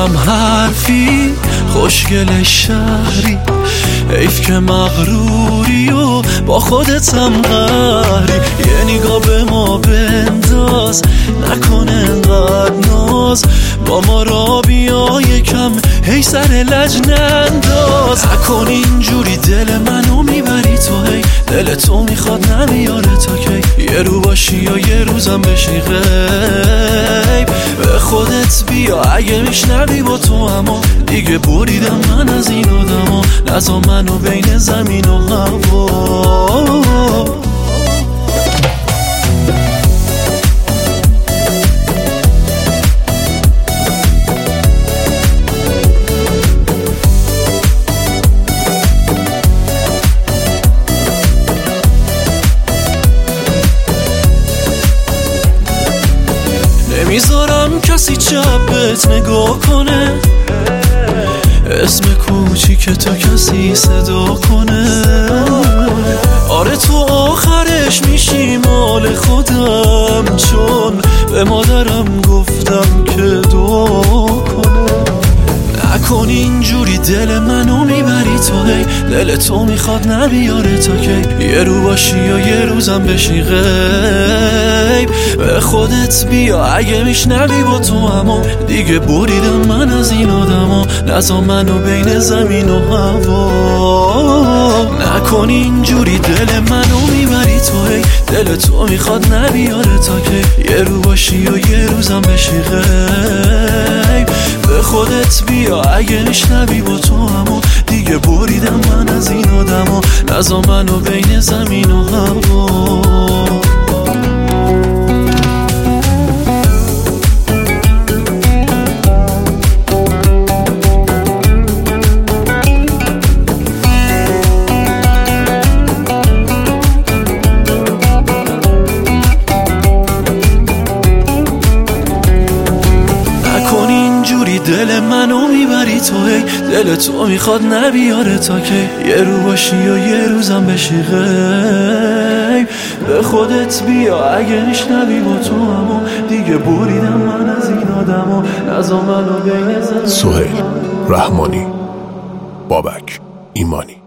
کم حرفی خوشگل شهری، حیف که مغروری و با خودتم قهری. یه نگاه به ما بنداز، نکن انقدر ناز، با ما را بیا یکم هی سر لج ننداز. نکن اینجوری دل منو میبری تو، هی دل تو میخواد نمیاره تا کی. یه رو باشی یا یه روزم بشی غیب، به خودت بیا اگه میشنوی با تو. اما دیگه بریدم من از این آدما، نزا منو بین زمین و هوا. نمیذارم کسی چپت نگاه کنه، اسم کوچیک تو کسی صدا کنه. آره تو آخرش میشی مال خودم، چون به مادرم گفتم که دعا کنه. نکن اینجوری دل منو میبری تو، هی دل تو میخواد نبیاره تا کی. یه رو باشی یا یه روزم بشی غیب، به خودت بیا اگه میشنوی با تو. اما دیگه بریدم من از این آدما، نزا منو بین زمین و هوا. نکن اینجوری دل منو میبری تو، هی دل تو میخواد نبیاره تا کی. یه رو باشی یا یه روزم بشی غیب، به خودت بیا اگه میشنوی با تو. اما دیگه بریدم من از این آدما، نزا منو بین زمین و هوا. دل منو میبری تو، هی دل تو میخواد نبیاره تا که. یه رو باشی یا یه روزم بشی غیب، به خودت بیا اگه میشنوی با تو. اما دیگه بریدم من از این آدما، نزا منو بین زمین. سهیل رحمانی، بابک ایمانی.